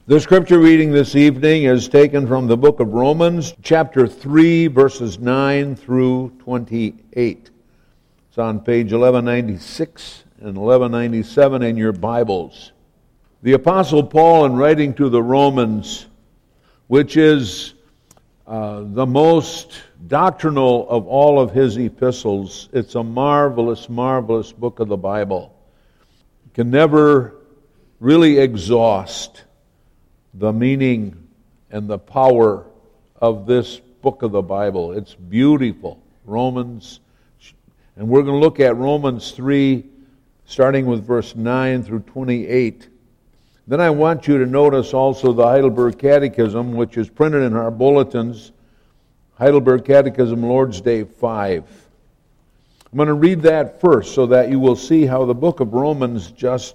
The scripture reading this evening is taken from the book of Romans, chapter 3, verses 9 through 28. It's on page 1196 and 1197 in your Bibles. The Apostle Paul, in writing to the Romans, which is the most doctrinal of all of his epistles, it's a marvelous, marvelous book of the Bible. You can never really exhaust the meaning and the power of this book of the Bible. It's beautiful. Romans, and we're going to look at Romans 3, starting with verse 9 through 28. Then I want you to notice also the Heidelberg Catechism, which is printed in our bulletins, Heidelberg Catechism, Lord's Day 5. I'm going to read that first so that you will see how the book of Romans just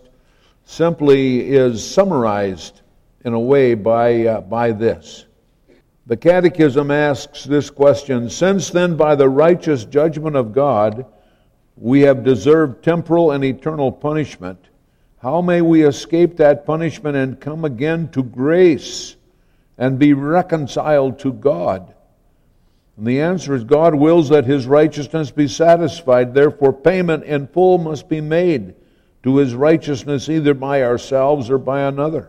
simply is summarized in a way by this. The Catechism asks this question: since then by the righteous judgment of God we have deserved temporal and eternal punishment, how may we escape that punishment and come again to grace and be reconciled to God? And the answer is, God wills that His righteousness be satisfied, therefore payment in full must be made to His righteousness either by ourselves or by another.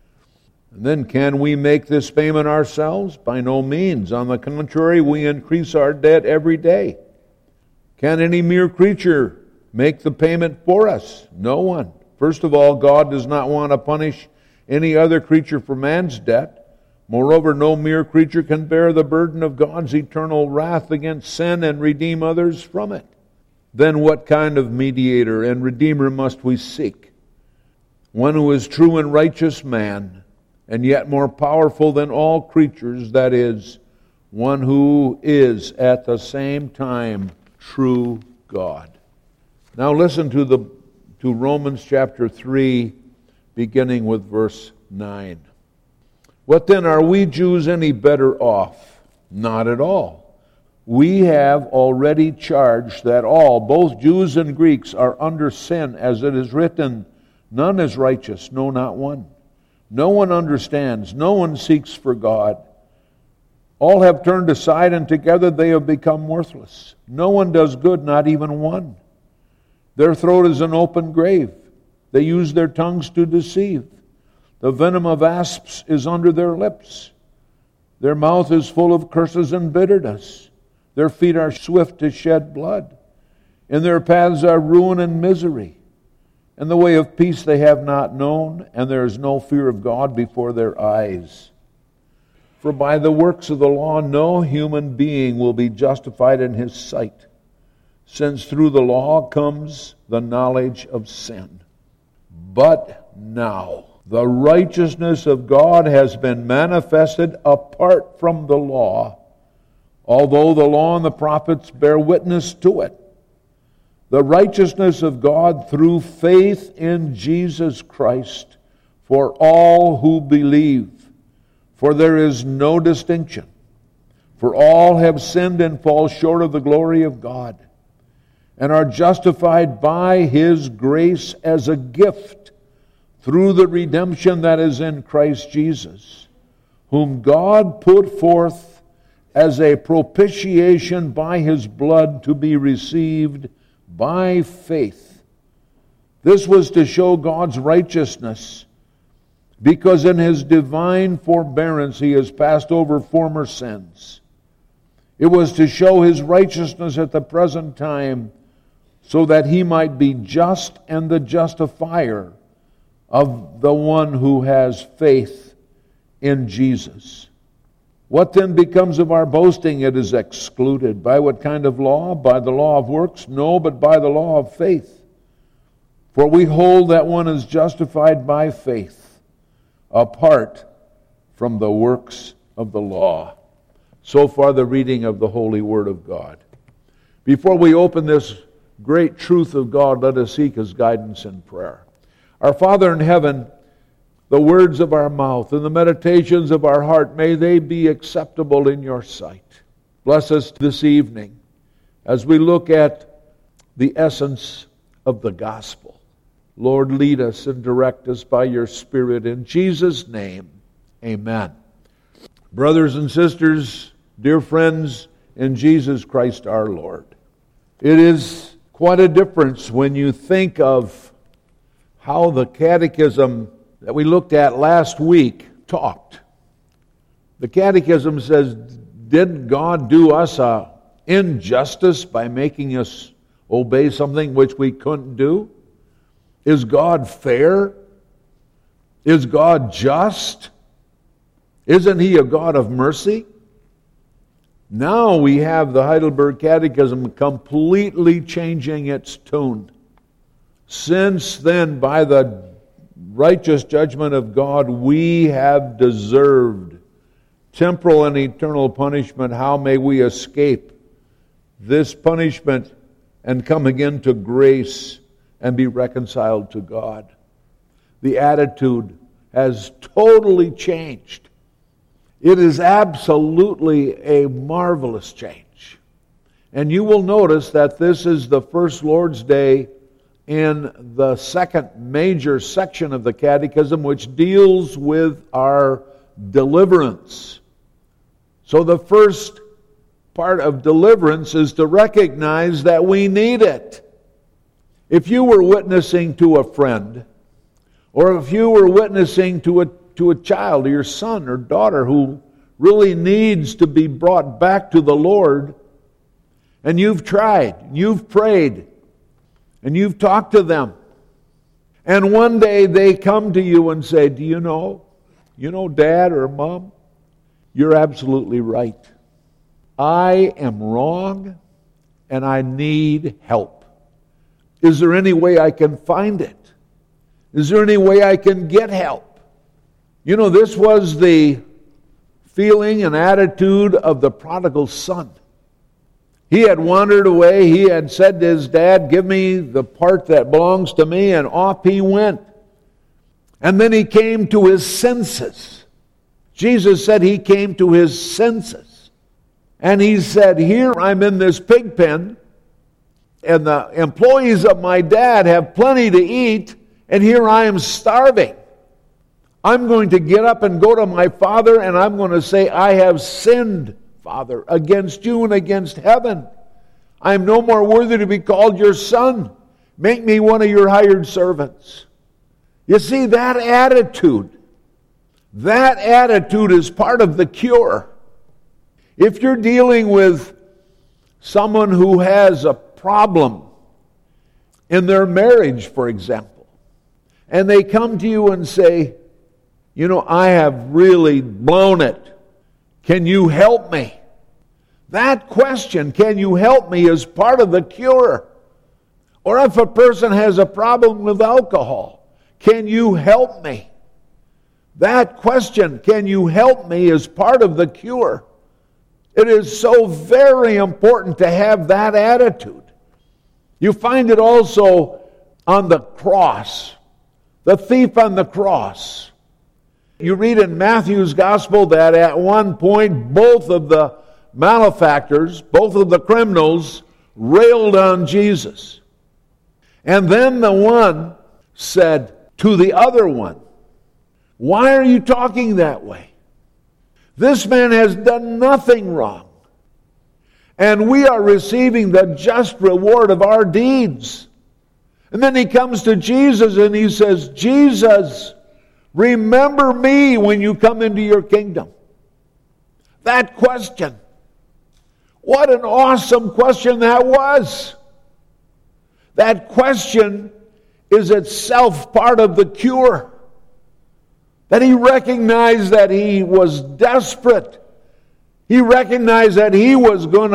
And then can we make this payment ourselves? By no means. On the contrary, we increase our debt every day. Can any mere creature make the payment for us? No one. First of all, God does not want to punish any other creature for man's debt. Moreover, no mere creature can bear the burden of God's eternal wrath against sin and redeem others from it. Then what kind of mediator and redeemer must we seek? One who is true and righteous man, and yet more powerful than all creatures, that is, one who is at the same time true God. Now listen to Romans chapter 3, beginning with verse 9. What then, are we Jews any better off? Not at all. We have already charged that all, both Jews and Greeks, are under sin, as it is written, none is righteous, no, not one. No one understands, no one seeks for God. All have turned aside, and together they have become worthless. No one does good, not even one. Their throat is an open grave. They use their tongues to deceive. The venom of asps is under their lips. Their mouth is full of curses and bitterness. Their feet are swift to shed blood. In their paths are ruin and misery. And the way of peace they have not known, and there is no fear of God before their eyes. For by the works of the law no human being will be justified in his sight, since through the law comes the knowledge of sin. But now the righteousness of God has been manifested apart from the law, although the law and the prophets bear witness to it. The righteousness of God through faith in Jesus Christ for all who believe. For there is no distinction. For all have sinned and fall short of the glory of God, and are justified by His grace as a gift through the redemption that is in Christ Jesus, whom God put forth as a propitiation by His blood to be received by faith. This was to show God's righteousness, because in His divine forbearance He has passed over former sins. It was to show His righteousness at the present time, so that He might be just and the justifier of the one who has faith in Jesus. What then becomes of our boasting? It is excluded. By what kind of law? By the law of works? No, but by the law of faith. For we hold that one is justified by faith, apart from the works of the law. So far the reading of the Holy Word of God. Before we open this great truth of God, let us seek His guidance in prayer. Our Father in heaven, the words of our mouth and the meditations of our heart, may they be acceptable in Your sight. Bless us this evening as we look at the essence of the gospel. Lord, lead us and direct us by your Spirit. In Jesus' name, amen. Brothers and sisters, dear friends in Jesus Christ our Lord, it is quite a difference when you think of how the catechism that we looked at last week talked. The catechism says, did God do us an injustice by making us obey something which we couldn't do? Is God fair? Is God just? Isn't He a God of mercy? Now we have the Heidelberg Catechism completely changing its tune. Since then, by the righteous judgment of God, we have deserved temporal and eternal punishment. How may we escape this punishment and come again to grace and be reconciled to God? The attitude has totally changed. It is absolutely a marvelous change. And you will notice that this is the first Lord's Day in the second major section of the Catechism, which deals with our deliverance. So the first part of deliverance is to recognize that we need it. If you were witnessing to a friend, or if you were witnessing to a child, or your son or daughter who really needs to be brought back to the Lord, and you've tried, you've prayed, and you've talked to them, and one day they come to you and say, do you know, Dad or Mom, you're absolutely right. I am wrong, and I need help. Is there any way I can find it? Is there any way I can get help? You know, this was the feeling and attitude of the prodigal son. He had wandered away. He had said to his dad, give me the part that belongs to me, and off he went. And then he came to his senses. Jesus said he came to his senses. And he said, here I'm in this pig pen, and the employees of my dad have plenty to eat, and here I am starving. I'm going to get up and go to my father, and I'm going to say, I have sinned, Father, against you and against heaven. I am no more worthy to be called your son. Make me one of your hired servants. You see, that attitude is part of the cure. If you're dealing with someone who has a problem in their marriage, for example, and they come to you and say, I have really blown it. Can you help me? That question, can you help me, is part of the cure. Or if a person has a problem with alcohol, can you help me? That question, can you help me, is part of the cure. It is so very important to have that attitude. You find it also on the cross. The thief on the cross. You read in Matthew's gospel that at one point both of the malefactors, both of the criminals, railed on Jesus. And then the one said to the other one, why are you talking that way? This man has done nothing wrong. And we are receiving the just reward of our deeds. And then he comes to Jesus and he says, Jesus, remember me when you come into your kingdom. That question. What an awesome question that was. That question is itself part of the cure. That he recognized that he was desperate. He recognized that he was going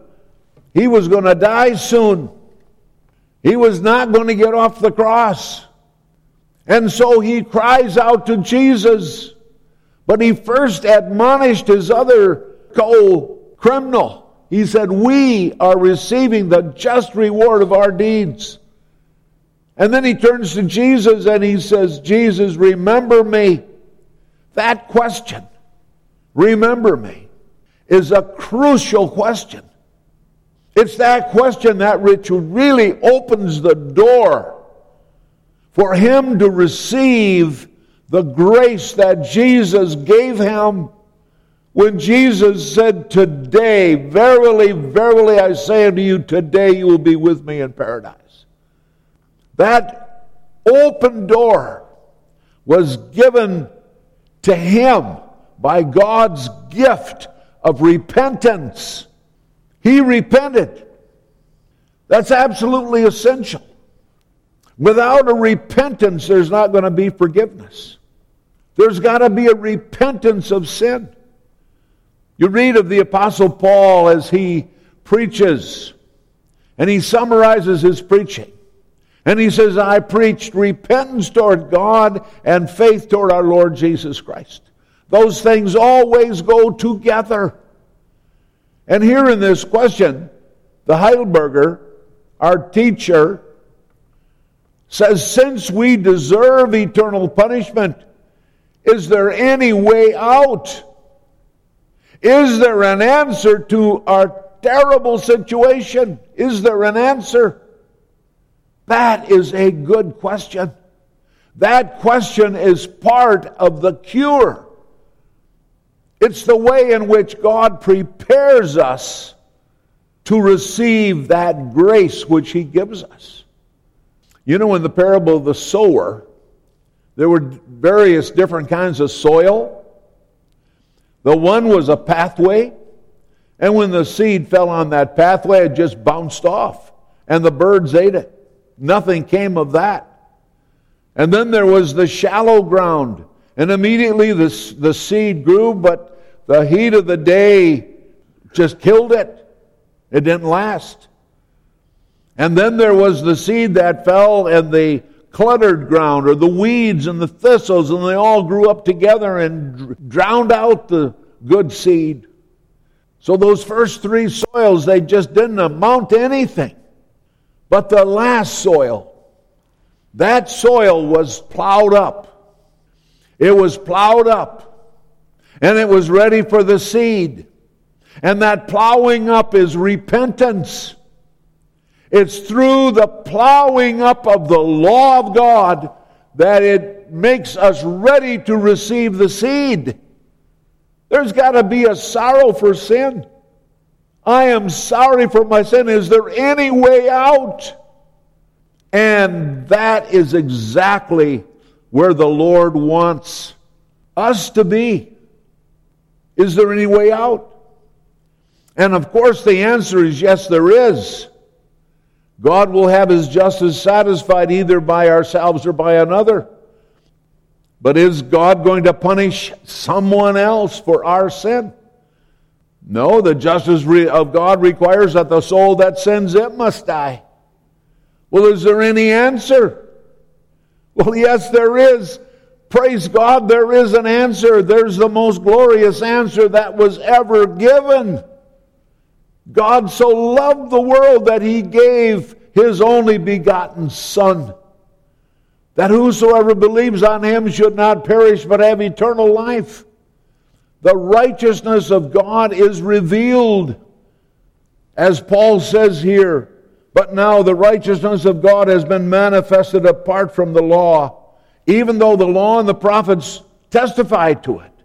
to die soon. He was not going to get off the cross. And so he cries out to Jesus. But he first admonished his other co-criminal. He said, we are receiving the just reward of our deeds. And then he turns to Jesus and he says, Jesus, remember me. That question, remember me, is a crucial question. It's that question that which really opens the door for him to receive the grace that Jesus gave him when Jesus said, "Today, verily, verily, I say unto you, today you will be with me in paradise." That open door was given to him by God's gift of repentance. He repented. That's absolutely essential. Without a repentance, there's not going to be forgiveness. There's got to be a repentance of sin. You read of the Apostle Paul as he preaches, and he summarizes his preaching. And he says, "I preached repentance toward God and faith toward our Lord Jesus Christ." Those things always go together. And here in this question, the Heidelberger, our teacher, says, since we deserve eternal punishment, is there any way out? Is there an answer to our terrible situation? Is there an answer? That is a good question. That question is part of the cure. It's the way in which God prepares us to receive that grace which He gives us. You know, in the parable of the sower, there were various different kinds of soil. The one was a pathway, and when the seed fell on that pathway, it just bounced off, and the birds ate it. Nothing came of that. And then there was the shallow ground, and immediately the seed grew, but the heat of the day just killed it. It didn't last. And then there was the seed that fell in the cluttered ground, or the weeds and the thistles, and they all grew up together and drowned out the good seed. So those first three soils, they just didn't amount to anything. But the last soil, that soil was plowed up. It was plowed up, and it was ready for the seed. And that plowing up is repentance. It's through the plowing up of the law of God that it makes us ready to receive the seed. There's got to be a sorrow for sin. I am sorry for my sin. Is there any way out? And that is exactly where the Lord wants us to be. Is there any way out? And of course the answer is yes, there is. God will have His justice satisfied either by ourselves or by another. But is God going to punish someone else for our sin? No, the justice of God requires that the soul that sins, it must die. Well, is there any answer? Well, yes, there is. Praise God, there is an answer. There's the most glorious answer that was ever given. God so loved the world that He gave His only begotten Son, that whosoever believes on Him should not perish but have eternal life. The righteousness of God is revealed. As Paul says here, but now the righteousness of God has been manifested apart from the law, even though the law and the prophets testified to it.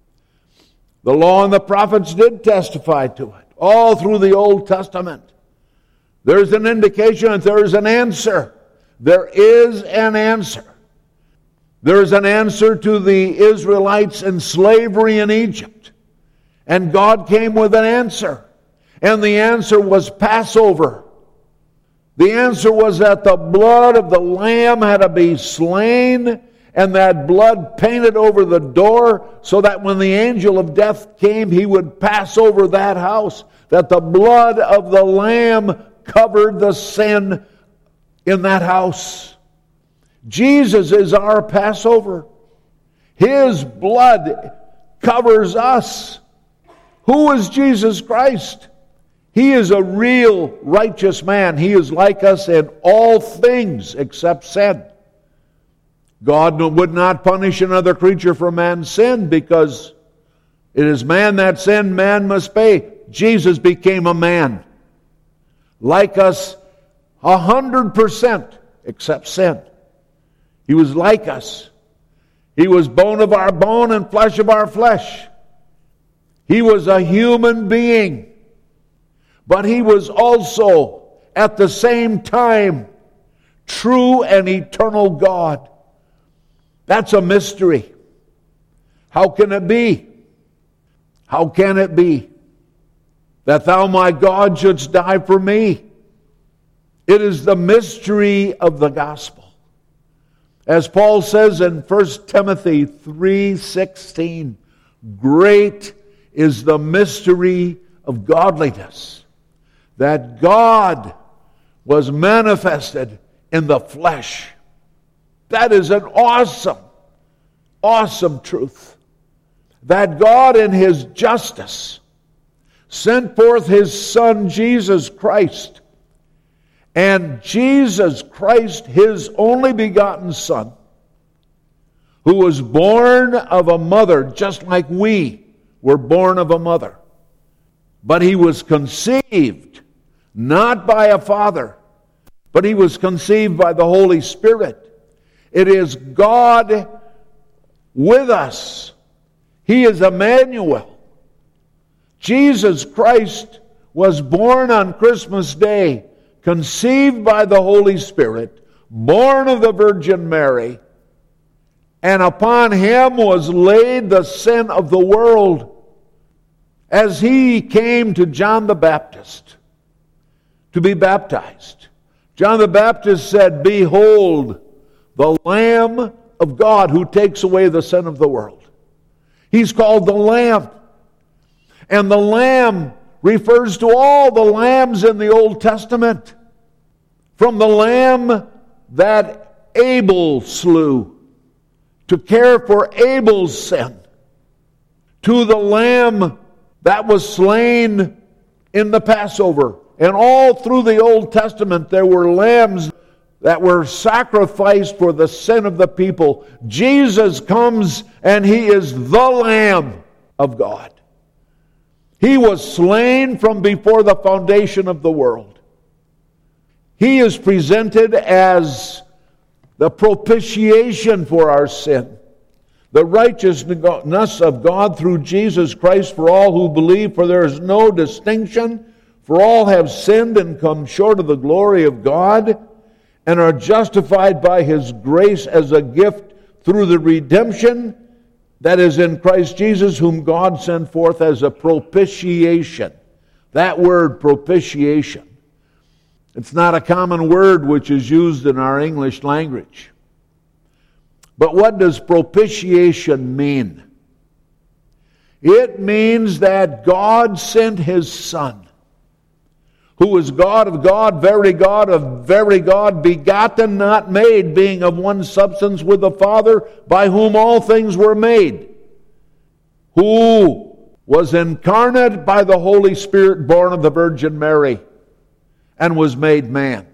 The law and the prophets did testify to it, all through the Old Testament. There's an indication that there is an answer. There is an answer. There is an answer to the Israelites in slavery in Egypt. And God came with an answer. And the answer was Passover. The answer was that the blood of the lamb had to be slain, and that blood painted over the door, so that when the angel of death came, he would pass over that house. That the blood of the lamb covered the sin in that house. Jesus is our Passover. His blood covers us. Who is Jesus Christ? He is a real righteous man. He is like us in all things except sin. God would not punish another creature for man's sin, because it is man that sinned, man must pay. Jesus became a man, like us 100% except sin. He was like us. He was bone of our bone and flesh of our flesh. He was a human being. But he was also, at the same time, true and eternal God. That's a mystery. How can it be? How can it be that thou, my God, shouldst die for me? It is the mystery of the gospel. As Paul says in 1 Timothy 3:16, great is the mystery of godliness, that God was manifested in the flesh. That is an awesome, awesome truth. That God in His justice sent forth His Son, Jesus Christ. And Jesus Christ, His only begotten Son, who was born of a mother just like we were born of a mother. But He was conceived not by a father, but He was conceived by the Holy Spirit. It is God with us. He is Emmanuel. Jesus Christ was born on Christmas Day, conceived by the Holy Spirit, born of the Virgin Mary, and upon Him was laid the sin of the world. As He came to John the Baptist to be baptized, John the Baptist said, behold, the Lamb of God who takes away the sin of the world. He's called the Lamb. And the Lamb refers to all the lambs in the Old Testament. From the lamb that Abel slew, to care for Abel's sin, to the lamb that was slain in the Passover. And all through the Old Testament there were lambs that were sacrificed for the sin of the people. Jesus comes and He is the Lamb of God. He was slain from before the foundation of the world. He is presented as the propitiation for our sin, the righteousness of God through Jesus Christ for all who believe, for there is no distinction, for all have sinned and come short of the glory of God, and are justified by His grace as a gift through the redemption that is in Christ Jesus, whom God sent forth as a propitiation. That word, propitiation, it's not a common word which is used in our English language. But what does propitiation mean? It means that God sent His Son, who is God of God, very God of very God, begotten, not made, being of one substance with the Father, by whom all things were made, who was incarnate by the Holy Spirit, born of the Virgin Mary, and was made man.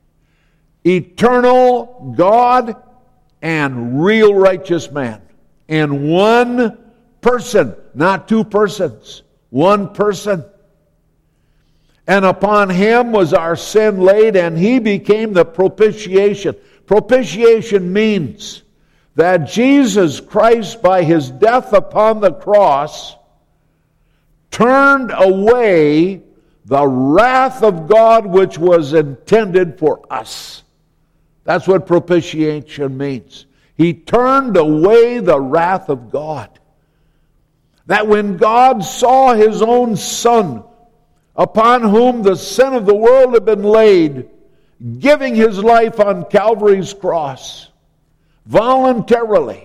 Eternal God and real righteous man. In one person, not two persons, one person. And upon Him was our sin laid, and He became the propitiation. Propitiation means that Jesus Christ, by His death upon the cross, turned away the wrath of God which was intended for us. That's what propitiation means. He turned away the wrath of God. That when God saw His own Son, upon whom the sin of the world had been laid, giving His life on Calvary's cross, voluntarily,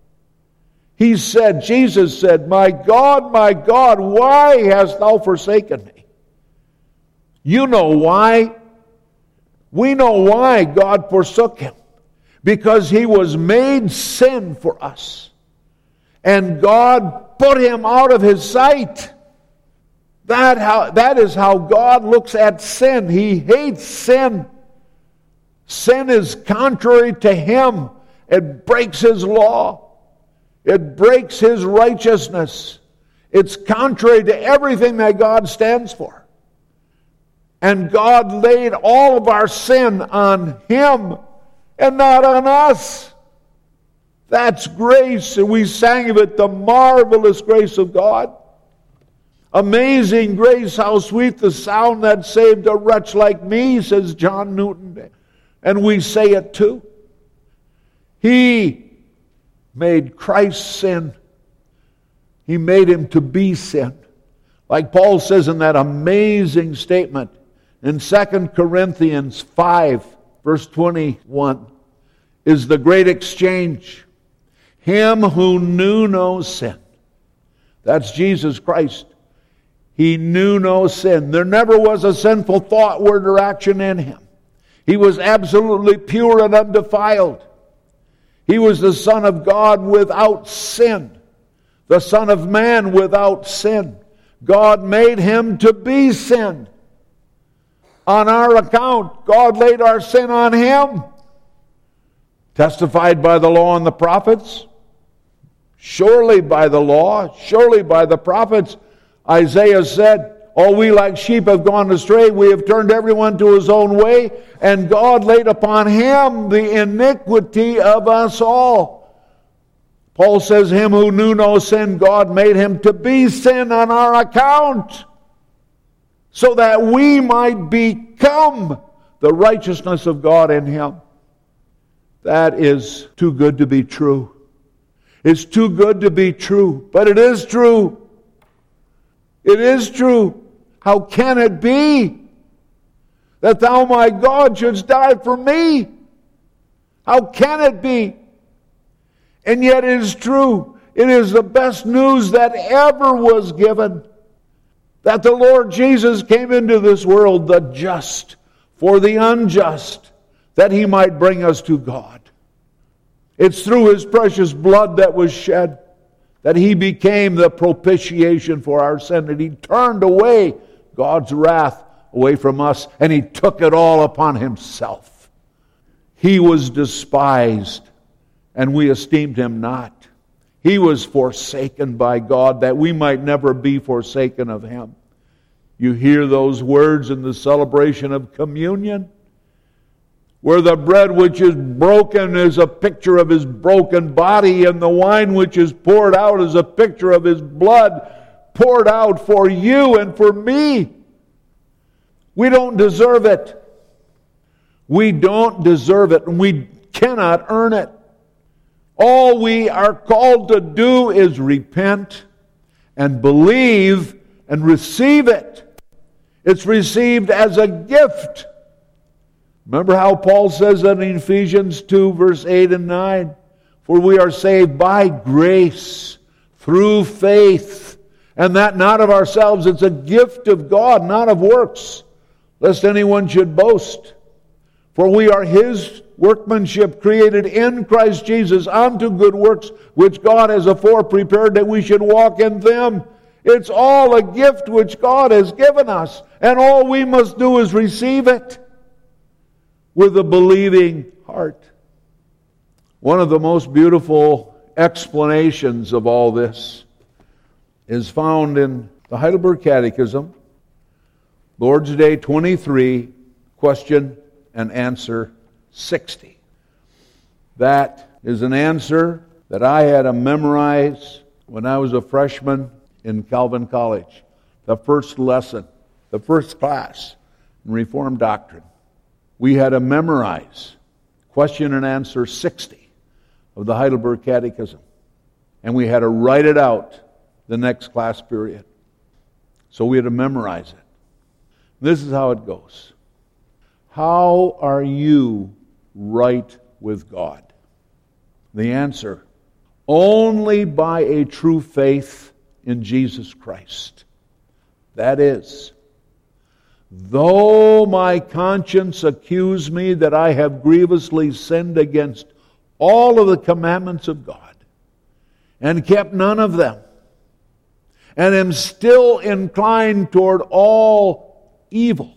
Jesus said, my God, why hast Thou forsaken me? You know why. We know why God forsook Him. Because He was made sin for us. And God put Him out of His sight. That is how God looks at sin. He hates sin. Sin is contrary to Him. It breaks His law. It breaks His righteousness. It's contrary to everything that God stands for. And God laid all of our sin on Him and not on us. That's grace, and we sang of it, the marvelous grace of God. Amazing grace, how sweet the sound that saved a wretch like me, says John Newton. And we say it too. He made Christ sin. He made him to be sin. Like Paul says in that amazing statement in 2 Corinthians 5, verse 21, is the great exchange. Him who knew no sin. That's Jesus Christ. He knew no sin. There never was a sinful thought, word, or action in him. He was absolutely pure and undefiled. He was the Son of God without sin. The Son of Man without sin. God made him to be sin. On our account, God laid our sin on him. Testified by the law and the prophets. Surely by the law, surely by the prophets. Isaiah said, all we like sheep have gone astray. We have turned everyone to his own way. And God laid upon him the iniquity of us all. Paul says, him who knew no sin, God made him to be sin on our account, so that we might become the righteousness of God in him. That is too good to be true. It's too good to be true, but it is true. It is true. How can it be that thou, my God, shouldst die for me? How can it be? And yet it is true. It is the best news that ever was given. That the Lord Jesus came into this world, the just for the unjust, that he might bring us to God. It's through his precious blood that was shed that he became the propitiation for our sin, and he turned away God's wrath away from us, and he took it all upon himself. He was despised, and we esteemed him not. He was forsaken by God, that we might never be forsaken of him. You hear those words in the celebration of communion, where the bread which is broken is a picture of his broken body, and the wine which is poured out is a picture of his blood poured out for you and for me. We don't deserve it. We don't deserve it, and we cannot earn it. All we are called to do is repent and believe and receive it. It's received as a gift. Remember how Paul says that in Ephesians 2, verse 8 and 9? For we are saved by grace, through faith, and that not of ourselves. It's a gift of God, not of works, lest anyone should boast. For we are his workmanship, created in Christ Jesus unto good works, which God has afore prepared that we should walk in them. It's all a gift which God has given us, and all we must do is receive it with a believing heart. One of the most beautiful explanations of all this is found in the Heidelberg Catechism, Lord's Day 23, question and answer 60. That is an answer that I had to memorize when I was a freshman in Calvin College. The first lesson, the first class in Reformed doctrine. We had to memorize question and answer 60 of the Heidelberg Catechism. And we had to write it out the next class period. So we had to memorize it. This is how it goes. How are you right with God? The answer, only by a true faith in Jesus Christ. That is, though my conscience accuse me that I have grievously sinned against all of the commandments of God, and kept none of them, and am still inclined toward all evil,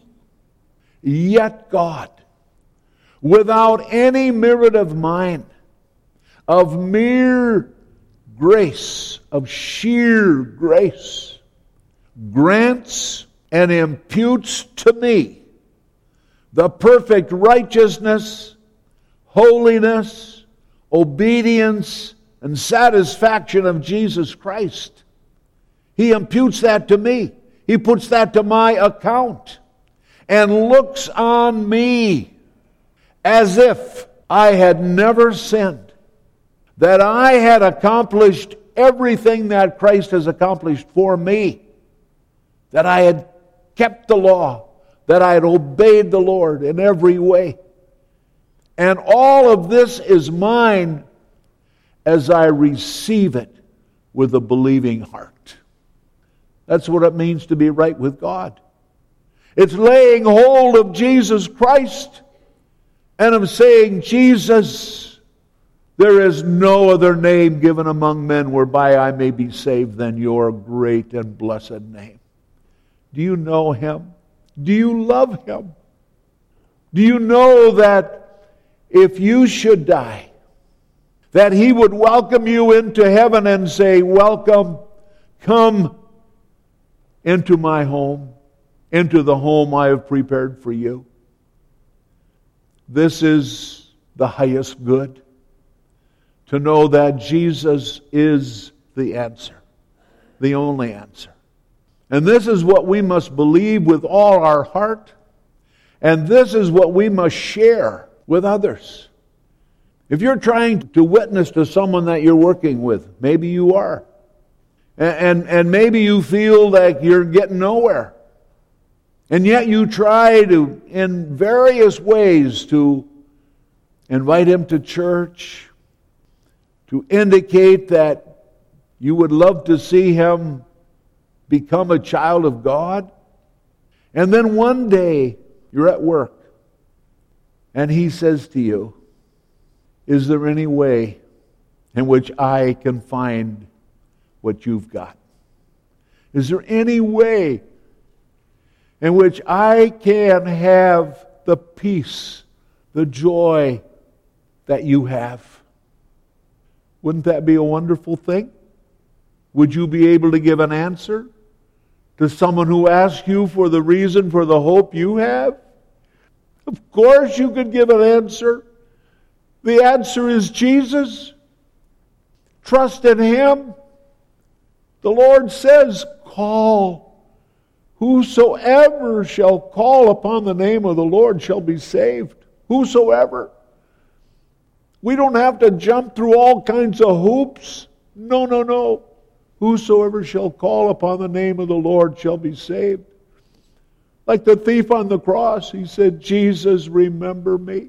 yet God, without any merit of mine, of mere grace, of sheer grace, grants and imputes to me the perfect righteousness, holiness, obedience, and satisfaction of Jesus Christ. He imputes that to me. He puts that to my account and looks on me as if I had never sinned, that I had accomplished everything that Christ has accomplished for me, that I had kept the law, that I had obeyed the Lord in every way. And all of this is mine as I receive it with a believing heart. That's what it means to be right with God. It's laying hold of Jesus Christ and of saying, Jesus, there is no other name given among men whereby I may be saved than your great and blessed name. Do you know Him? Do you love Him? Do you know that if you should die, that He would welcome you into heaven and say, welcome, come into my home, into the home I have prepared for you. This is the highest good, to know that Jesus is the answer, the only answer. And this is what we must believe with all our heart, and this is what we must share with others. If you're trying to witness to someone that you're working with, maybe you are, and maybe you feel like you're getting nowhere, and yet you try to, in various ways, to invite him to church, to indicate that you would love to see him become a child of God. And then one day, you're at work, and he says to you, is there any way in which I can find what you've got? Is there any way in which I can have the peace, the joy that you have? Wouldn't that be a wonderful thing? Would you be able to give an answer to someone who asks you for the reason for the hope you have? Of course you could give an answer. The answer is Jesus. Trust in Him. The Lord says, call. Whosoever shall call upon the name of the Lord shall be saved. Whosoever. We don't have to jump through all kinds of hoops. No. Whosoever shall call upon the name of the Lord shall be saved. Like the thief on the cross, he said, Jesus, remember me.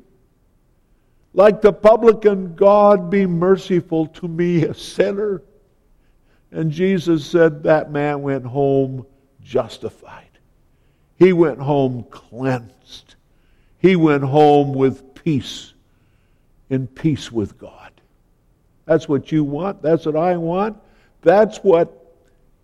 Like the publican, God, be merciful to me, a sinner. And Jesus said that man went home justified. He went home cleansed. He went home with peace, in peace with God. That's what you want. That's what I want. That's what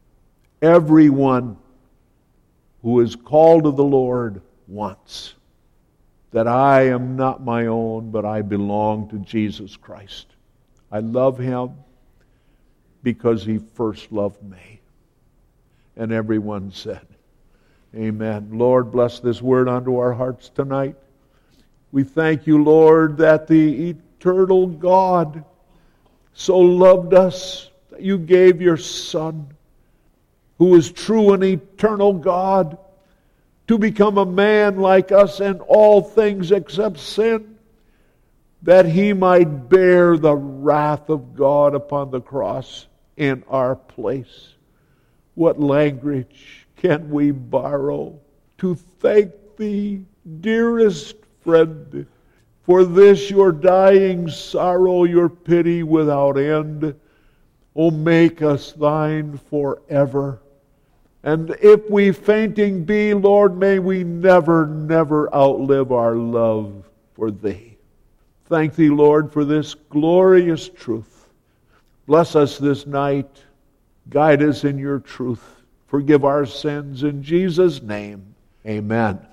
everyone who is called to the Lord wants. That I am not my own, but I belong to Jesus Christ. I love Him because He first loved me. And everyone said, amen. Lord, bless this word unto our hearts tonight. We thank you, Lord, that the eternal God so loved us that you gave your Son, who is true and eternal God, to become a man like us in all things except sin, that He might bear the wrath of God upon the cross in our place. What language can we borrow to thank Thee, dearest friend, for this your dying sorrow, your pity without end? O make us Thine forever. And if we fainting be, Lord, may we never outlive our love for Thee. Thank Thee, Lord, for this glorious truth. Bless us this night. Guide us in your truth. Forgive our sins. In Jesus' name, amen.